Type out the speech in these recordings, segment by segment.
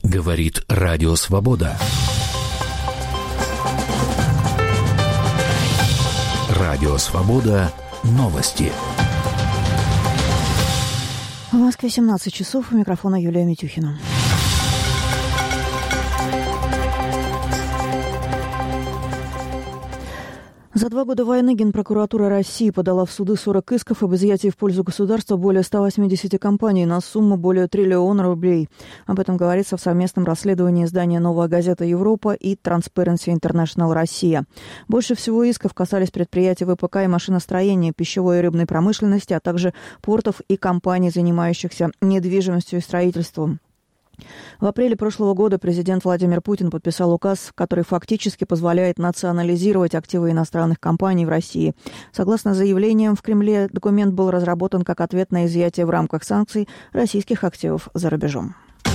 Говорит Радио Свобода. Радио Свобода. Новости. В Москве 17 часов. У микрофона Юлия Митюхина. За 2 года войны Генпрокуратура России подала в суды 40 исков об изъятии в пользу государства более 180 компаний на сумму более 1 триллиона рублей. Об этом говорится в совместном расследовании издания «Новая газета Европа» и Transparency International Россия. Больше всего исков касались предприятий ВПК и машиностроения, пищевой и рыбной промышленности, а также портов и компаний, занимающихся недвижимостью и строительством. В апреле прошлого года президент Владимир Путин подписал указ, который фактически позволяет национализировать активы иностранных компаний в России. Согласно заявлениям в Кремле, документ был разработан как ответ на изъятие в рамках санкций российских активов за рубежом.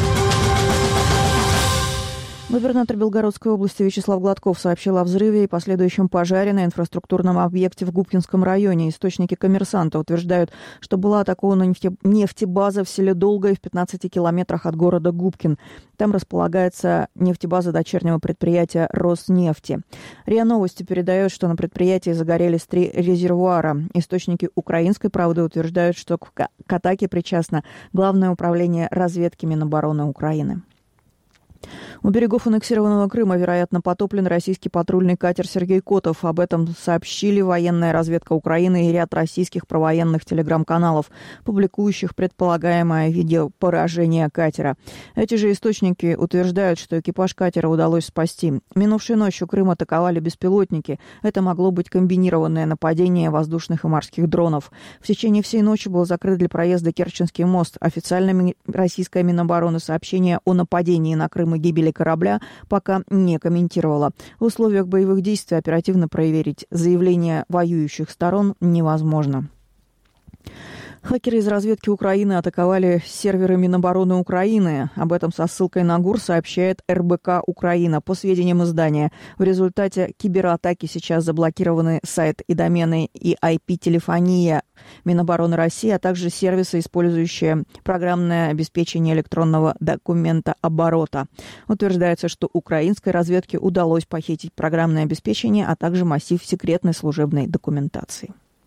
Губернатор Белгородской области Вячеслав Гладков сообщил о взрыве и последующем пожаре на инфраструктурном объекте в Губкинском районе. Источники «Коммерсанта» утверждают, что была атакована нефтебаза в селе Долгое в 15 километрах от города Губкин. Там располагается нефтебаза дочернего предприятия «Роснефти». РИА Новости передает, что на предприятии загорелись 3 резервуара. Источники «Украинской правды» утверждают, что к атаке причастно Главное управление разведки Минобороны Украины. У берегов аннексированного Крыма, вероятно, потоплен российский патрульный катер «Сергей Котов». Об этом сообщили военная разведка Украины и ряд российских провоенных телеграм-каналов, публикующих предполагаемое видео поражения катера. Эти же источники утверждают, что экипаж катера удалось спасти. Минувшей ночью Крым атаковали беспилотники. Это могло быть комбинированное нападение воздушных и морских дронов. В течение всей ночи был закрыт для проезда Керченский мост. Официально российская Минобороны сообщение о нападении на Крым и гибели корабля пока не комментировала. В условиях боевых действий оперативно проверить заявления воюющих сторон невозможно. Хакеры из разведки Украины атаковали серверы Минобороны Украины. Об этом со ссылкой на ГУР сообщает РБК Украина. По сведениям издания, в результате кибератаки сейчас заблокированы сайт и домены и IP-телефония Минобороны России, а также сервисы, использующие программное обеспечение электронного документооборота. Утверждается, что украинской разведке удалось похитить программное обеспечение, а также массив секретной служебной документации.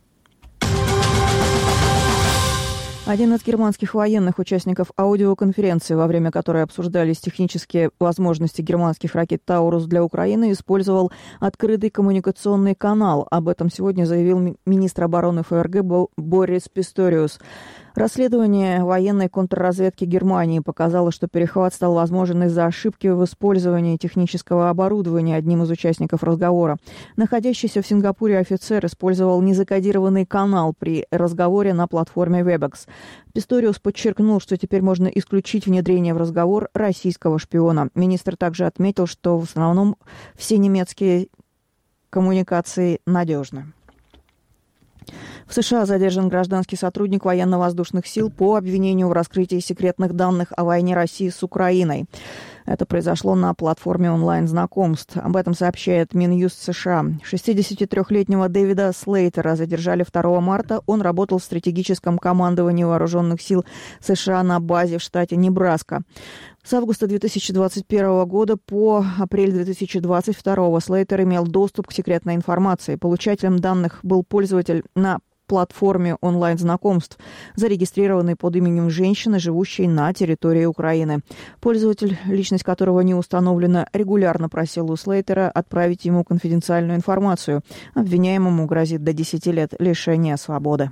Один из германских военных, участников аудиоконференции, во время которой обсуждались технические возможности германских ракет «Таурус» для Украины, использовал открытый коммуникационный канал. Об этом сегодня заявил министр обороны ФРГ Борис Писториус. Расследование военной контрразведки Германии показало, что перехват стал возможен из-за ошибки в использовании технического оборудования одним из участников разговора. Находящийся в Сингапуре офицер использовал незакодированный канал при разговоре на платформе Webex. Писториус подчеркнул, что теперь можно исключить внедрение в разговор российского шпиона. Министр также отметил, что в основном все немецкие коммуникации надежны. В США задержан гражданский сотрудник военно-воздушных сил по обвинению в раскрытии секретных данных о войне России с Украиной. Это произошло на платформе онлайн-знакомств. Об этом сообщает Минюст США. 63-летнего Дэвида Слейтера задержали 2 марта. Он работал в стратегическом командовании вооруженных сил США на базе в штате Небраска. С августа 2021 года по апрель 2022 Слейтер имел доступ к секретной информации. Получателем данных был пользователь на платформе онлайн-знакомств, зарегистрированной под именем женщины, живущей на территории Украины. Пользователь, личность которого не установлена, регулярно просил у Слейтера отправить ему конфиденциальную информацию. Обвиняемому грозит до 10 лет лишения свободы.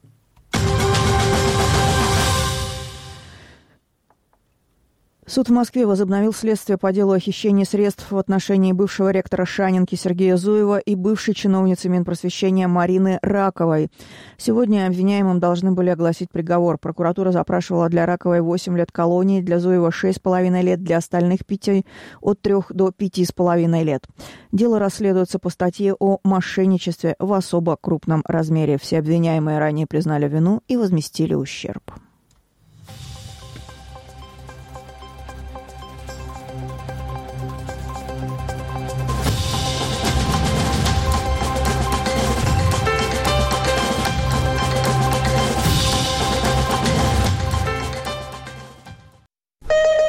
Суд в Москве возобновил следствие по делу о хищении средств в отношении бывшего ректора Шанинки Сергея Зуева и бывшей чиновницы Минпросвещения Марины Раковой. Сегодня обвиняемым должны были огласить приговор. Прокуратура запрашивала для Раковой 8 лет колонии, для Зуева 6,5 лет, для остальных 5 от 3 до 5,5 лет. Дело расследуется по статье о мошенничестве в особо крупном размере. Все обвиняемые ранее признали вину и возместили ущерб.